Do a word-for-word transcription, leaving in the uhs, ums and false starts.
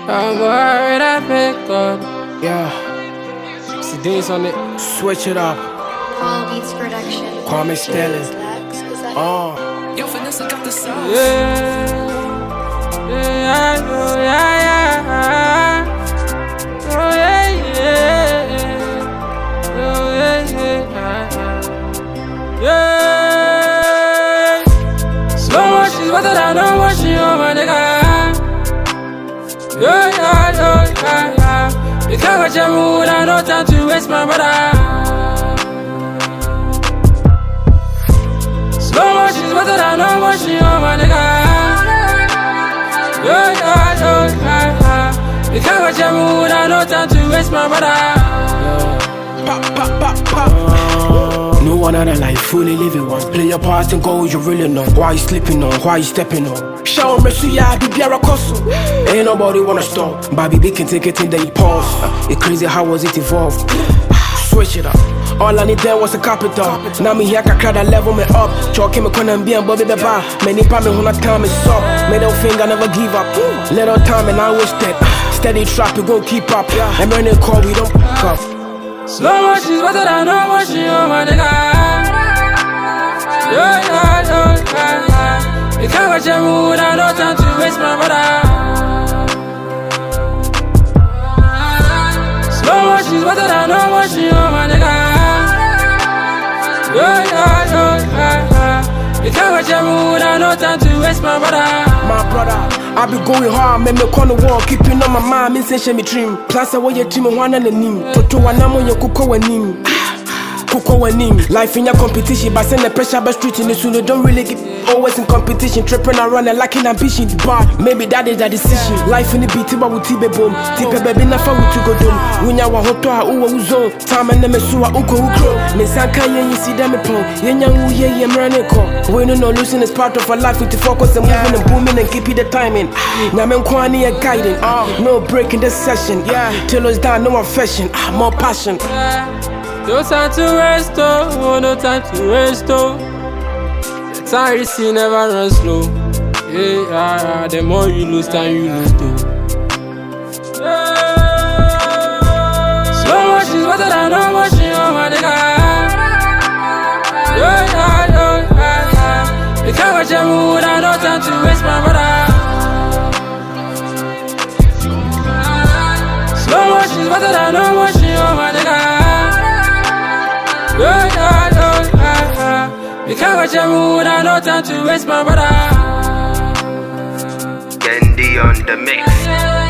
I'm worried I pick up. Yeah, See days on it. switch it up. All Beats Production. Kwame Sterling. Oh, Yo, Vanessa got the sauce. Yeah, yeah, oh, yeah, yeah. Oh, yeah, yeah. Oh, yeah, yeah. Yeah. Slow motion's better than no motion, oh, my nigga. Yeah, yeah, yeah, yeah. You can't watch your mood, I no time to waste, my brother. Slow motion's better than no motion, oh my nigga. Yeah, yeah, yeah, yeah, yeah. You can't watch your mood, I no time to waste, my brother. pop, pop, pop, pop. No one other life, fully living one. Play your part and go, you really know. Why you sleeping on, why you stepping on. Show me, see ya, be Biara Kosu. Ain't nobody wanna stop. Baby, we can take it in the pause. It's crazy, how was it evolved? Switch it up. All I need there was a capital. Now me here, I cry that level me up. Choking me corner and be and Bobby the bar. Many pa me when I time is up. Middle finger never give up. Little time and I wasted. Steady trap, we gon' keep up. And when they call, we don't pick up. Slow motion's better than no motion, oh my nigga. Yeah, yeah, yeah, yeah, yeah. You can't watch your mood, I no time to waste, my brother. Slow motion's better than no motion, oh my nigga. Yeah, yeah, yeah, yeah, yeah. You can't watch your mood, I no time to waste, my brother. My brother, I be going hard, make me corner wall, keeping on my mind, me say me dream. Plus I want your team and one and a name. Toto wanamo your kuko and nim. Kuko and nim. Life in your competition, but send the pressure by street in the soon. Don't really get always in competition. Tripping around and lacking ambition. But maybe that is the decision. Life in the beat, but with Tibe boom. Tipe baby na fa with to go dum. When you want to ha uwa uzo. Time and mesua uko ukro. Me sanka yen you see them pon. Yen yang uye yen running call. We no no losing is part of our life. We to focus and moving and booming and keep it the timing. Nyamen kwani a guiding. No break in this session. Yeah, till it's down, no affection. More passion. No time to rest, oh, no time to rest, oh. The time you see never runs slow. Yeah, yeah, yeah. The more you lose, time you lose, too. Yeah. Slow motion's better than no motion, oh my nigga. Yeah, yeah, yeah, yeah, yeah. You can't watch your mood, I no time to waste, my brother. Slow motion's better than no motion, oh my nigga. Yeah, yeah, yeah, yeah, yeah. You can't watch your mood, I no time to waste, my brother. Candy on the mix.